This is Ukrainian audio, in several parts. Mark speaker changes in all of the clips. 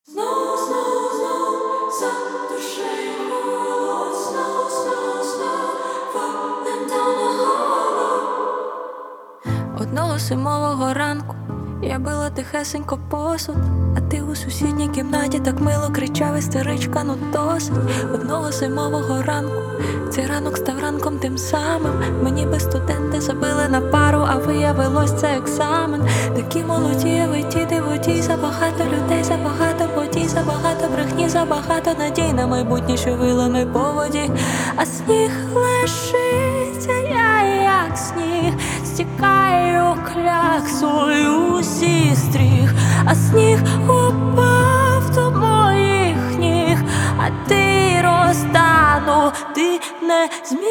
Speaker 1: Знов за душею голод, знов falling down a hollow.
Speaker 2: Одного зимового ранку я била тихесенько посуд, а ти у сусідній кімнаті так мило кричав: істеричка, ну досить. Одного зимового ранку цей ранок став ранком тим самим. Мені би студенти забили на пару, а виявилось це екзамен. Такі молоді, ви діти водій, забагато людей, забагато подій, забагато брехні, забагато надій на майбутнє, що вилами по воді. А сніг лишиться, я як сніг, стікаю кляксою зі стріх. А сніг упав до моїх ніг, а ти розтану, ти не зміг.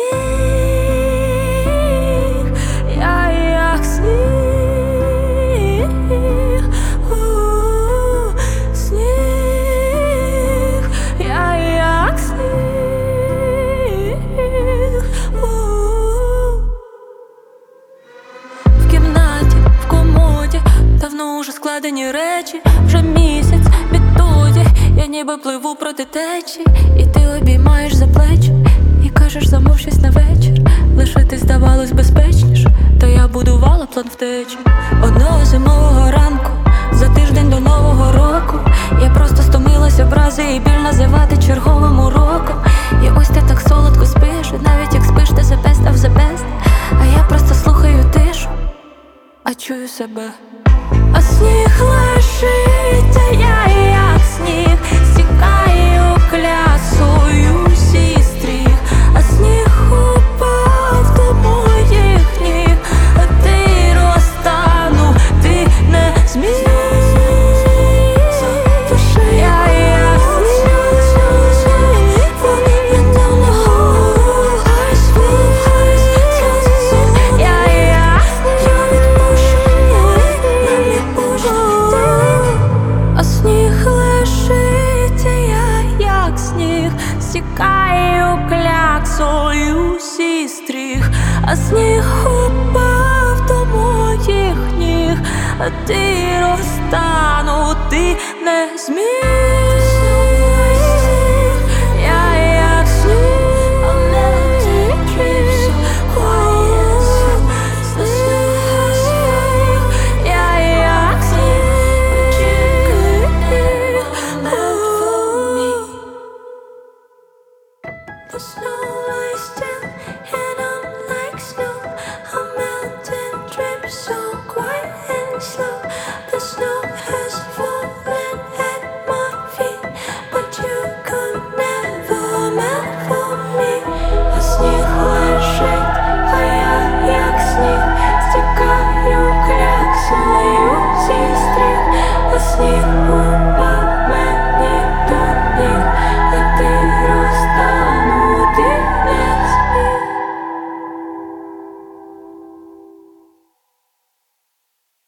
Speaker 2: Я як сніг, сніг, я як сніг. В кімнаті, в комоді давно уже складені речі. Вже місяць відтоді я ніби пливу проти течії, і ти обіймаєш за плечі і кажеш: замов щось на вечір. Лишити здавалось безпечніше, та я будувала план втечі. Одного зимового ранку за тиждень до нового року я просто стомилась образи і біль називати черговим уроком. І ось ти так солодко спиш, і навіть як спиш, ти the best of the best. А я просто слухаю тишу, а чую себе. А сніг лишиться, я як сніг, стікаю клясою зі стріх. А сніг упав до моїх ніг, а ти розтану, ти не зміг. Я як а сніг лишиться, я як сніг, стікаю кляксою зі стріх. А сніг упав до моїх ніг, а ти розтану, ти не зміг.